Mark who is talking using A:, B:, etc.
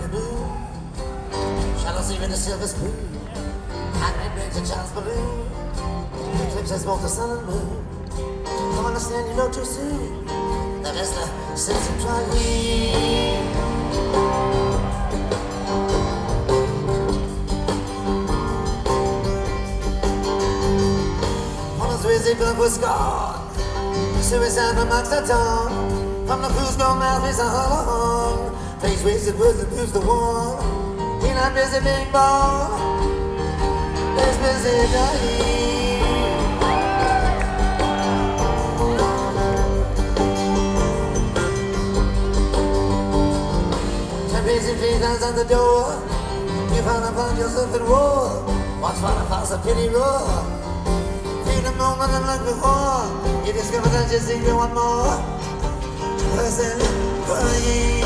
A: blue. Shallows even a silver spoon. And it brings a child's balloon. Eclipses both the sun and moon. Come understand, you know too soon. That is the sense of trying. On a Swayze blood was gone. Suicide amongst the dawn. From the fool's gone mouth is a hollow. Face wasted words that proves the one. He not busy being born. He's busy dying. Temptation feet outside the door. You find yourself in war. Watch for the false pity roar. Feel the moment unlike before. You discover that you seek to want more. Person crying.